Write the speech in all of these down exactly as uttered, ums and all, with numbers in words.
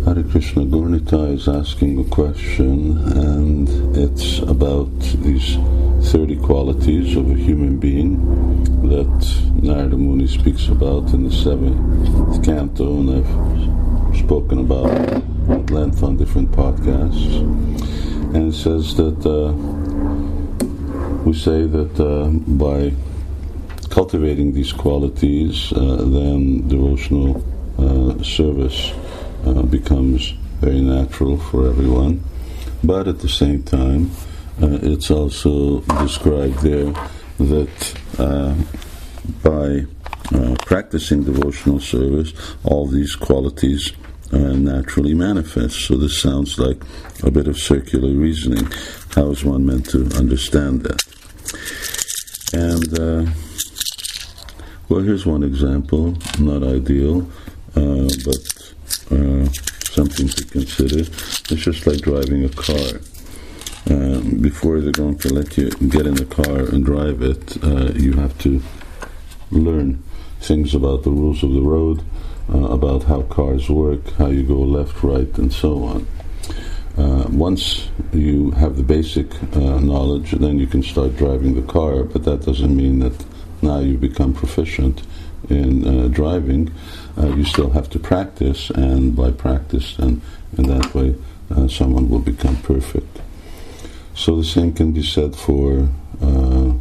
Hare Krishna. Gurnita is asking a question, and it's about these thirty qualities of a human being that Narada Muni speaks about in the seventh canto, and I've spoken about at length on different podcasts. And it says that uh, we say that uh, by cultivating these qualities, uh, then devotional uh, service Uh, becomes very natural for everyone. But at the same time, uh, it's also described there that uh, by uh, practicing devotional service, all these qualities uh, naturally manifest. So this sounds like a bit of circular reasoning. How is one meant to understand that? And, uh, well, here's one example, not ideal, uh, but Uh, something to consider. It's just like driving a car. Uh, before they're going to let you get in the car and drive it, uh, you have to learn things about the rules of the road, uh, about how cars work, how you go left, right, and so on. Uh, once you have the basic uh, knowledge, then you can start driving the car, but that doesn't mean that now you become proficient in uh, driving. Uh, you still have to practice, and by practice, and in that way, uh, someone will become perfect. So the same can be said for uh,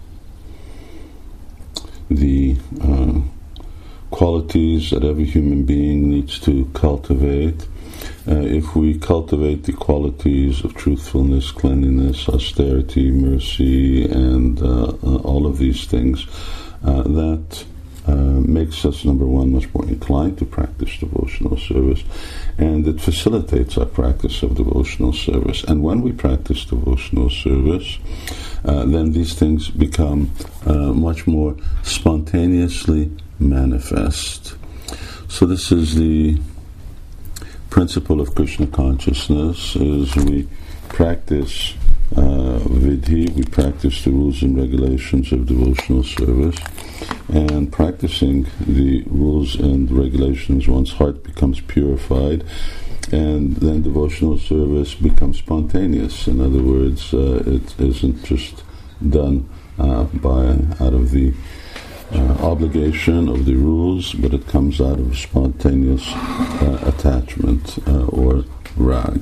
the uh, qualities that every human being needs to cultivate. Uh, if we cultivate the qualities of truthfulness, cleanliness, austerity, mercy, and uh, uh, all of these things, uh, that Uh, makes us, number one, much more inclined to practice devotional service, and it facilitates our practice of devotional service. And when we practice devotional service, uh, then these things become uh, much more spontaneously manifest. So this is the principle of Krishna consciousness, is we practice uh, vidhi, we practice the rules and regulations of devotional service, and practicing the rules and regulations, one's heart becomes purified, and then devotional service becomes spontaneous. In other words, uh, it isn't just done uh, by out of the uh, obligation of the rules, but it comes out of spontaneous uh, attachment uh, or rag.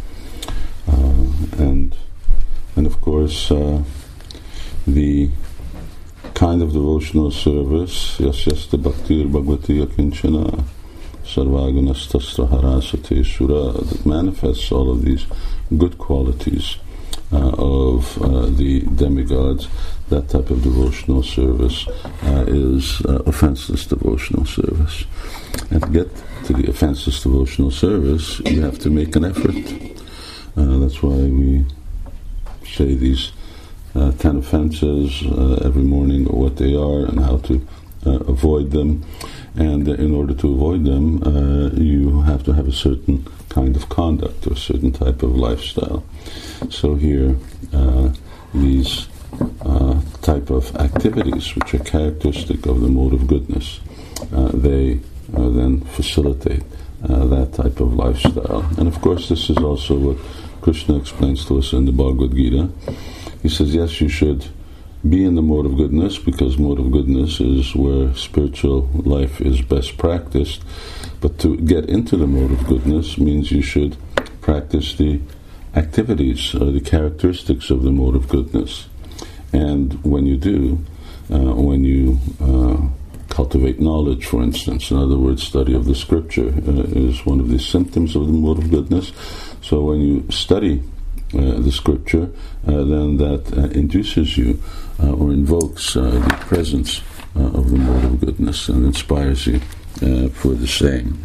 Uh, and and of course, uh, the kind of devotional service, yasyasta bhaktir bhagavati akinchana sarvagunastastra harasate sura, that manifests all of these good qualities uh, of uh, the demigods, that type of devotional service uh, is uh, offenseless devotional service. And to get to the offenseless devotional service, you have to make an effort. Uh, that's why we say these Uh, ten offenses uh, every morning, or what they are and how to uh, avoid them. And in order to avoid them, uh, you have to have a certain kind of conduct or a certain type of lifestyle. So here, uh, these uh, type of activities, which are characteristic of the mode of goodness, uh, they uh, then facilitate uh, that type of lifestyle. And of course, this is also what Krishna explains to us in the Bhagavad Gita. He says, yes, you should be in the mode of goodness, because mode of goodness is where spiritual life is best practiced. But to get into the mode of goodness means you should practice the activities or the characteristics of the mode of goodness. And when you do, uh, when you uh, cultivate knowledge, for instance, in other words, study of the scripture uh, is one of the symptoms of the mode of goodness. So when you study Uh, the scripture, uh, then that uh, induces you uh, or invokes uh, the presence uh, of the mode of goodness and inspires you uh, for the same.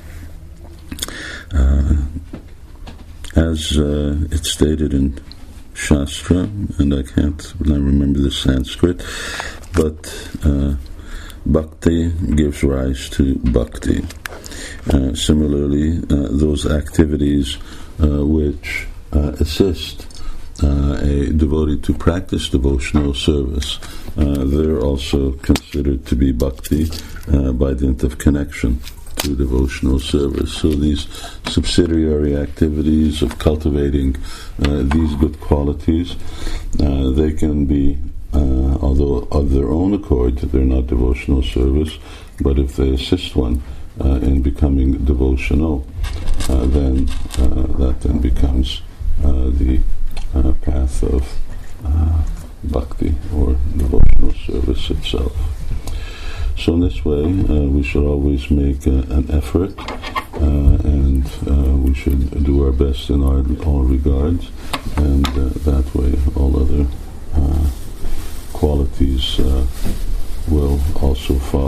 Uh, as uh, it's stated in Shastra, and I can't I remember the Sanskrit, but uh, bhakti gives rise to bhakti. Uh, similarly, uh, those activities uh, which Uh, assist uh, a devotee to practice devotional service, uh, they're also considered to be bhakti uh, by dint of connection to devotional service. So these subsidiary activities of cultivating uh, these good qualities, uh, they can be, uh, although of their own accord, they're not devotional service, but if they assist one uh, in becoming devotional, uh, then uh, that then becomes uh, the uh, path of uh, bhakti, or devotional service itself. So in this way, uh, we should always make uh, an effort, uh, and uh, we should do our best in our, all regards, and uh, that way all other uh, qualities uh, will also follow.